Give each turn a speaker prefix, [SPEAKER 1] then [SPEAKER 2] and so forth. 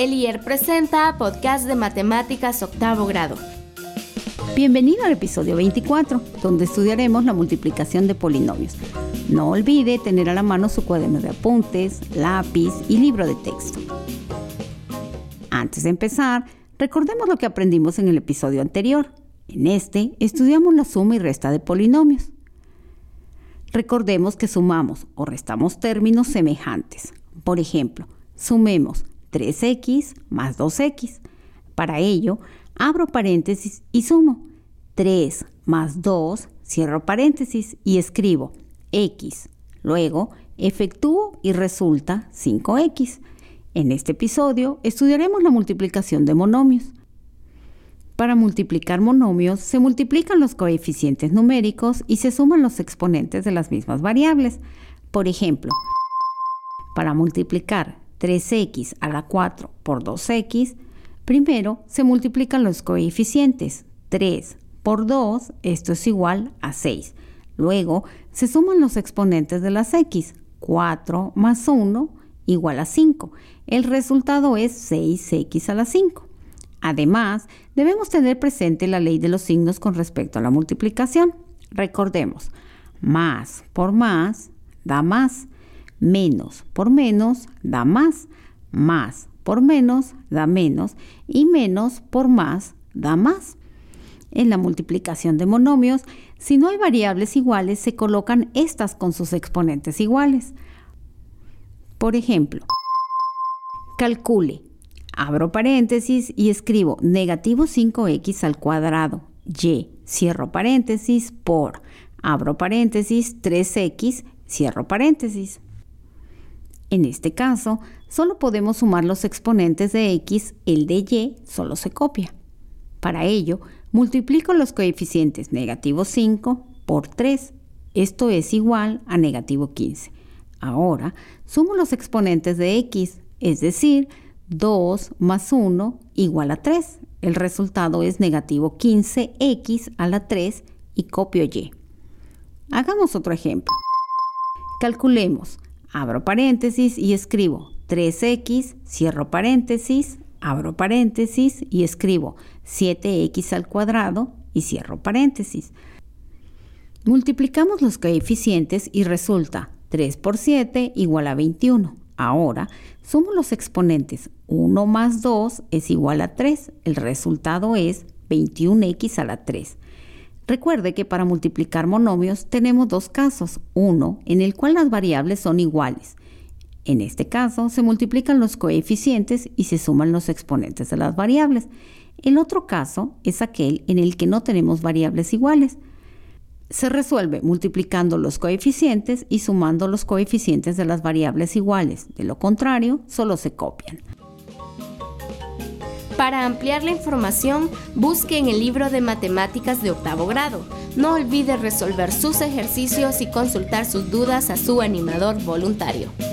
[SPEAKER 1] El IER presenta Podcast de Matemáticas Octavo Grado.
[SPEAKER 2] Bienvenido al episodio 24, donde estudiaremos la multiplicación de polinomios. No olvide tener a la mano su cuaderno de apuntes, lápiz y libro de texto. Antes de empezar, recordemos lo que aprendimos en el episodio anterior. En este, estudiamos la suma y resta de polinomios. Recordemos que sumamos o restamos términos semejantes. Por ejemplo, sumemos 3x más 2x. Para ello, abro paréntesis y sumo 3 más 2, cierro paréntesis y escribo x. Luego, efectúo y resulta 5x. En este episodio, estudiaremos la multiplicación de monomios. Para multiplicar monomios, se multiplican los coeficientes numéricos y se suman los exponentes de las mismas variables. Por ejemplo, para multiplicar 3x a la 4 por 2x, primero se multiplican los coeficientes. 3 por 2, esto es igual a 6. Luego se suman los exponentes de las x. 4 más 1 igual a 5. El resultado es 6x a la 5. Además, debemos tener presente la ley de los signos con respecto a la multiplicación. Recordemos, más por más da más. Menos por menos da más por menos da menos y menos por más da más. En la multiplicación de monomios, si no hay variables iguales, se colocan estas con sus exponentes iguales. Por ejemplo, calcule, abro paréntesis y escribo negativo 5x al cuadrado, y, cierro paréntesis, por, abro paréntesis, 3x, cierro paréntesis. En este caso, solo podemos sumar los exponentes de x, el de y solo se copia. Para ello, multiplico los coeficientes negativo 5 por 3. Esto es igual a negativo 15. Ahora, sumo los exponentes de x, es decir, 2 más 1 igual a 3. El resultado es negativo 15x a la 3 y copio y. Hagamos otro ejemplo. Calculemos. Abro paréntesis y escribo 3x, cierro paréntesis, abro paréntesis y escribo 7x al cuadrado y cierro paréntesis. Multiplicamos los coeficientes y resulta 3 por 7 igual a 21. Ahora, sumo los exponentes. 1 más 2 es igual a 3. El resultado es 21x a la 3. Recuerde que para multiplicar monomios tenemos dos casos. Uno en el cual las variables son iguales. En este caso se multiplican los coeficientes y se suman los exponentes de las variables. El otro caso es aquel en el que no tenemos variables iguales. Se resuelve multiplicando los coeficientes y sumando los coeficientes de las variables iguales. De lo contrario, solo se copian.
[SPEAKER 1] Para ampliar la información, busque en el libro de Matemáticas de Octavo Grado. No olvide resolver sus ejercicios y consultar sus dudas a su animador voluntario.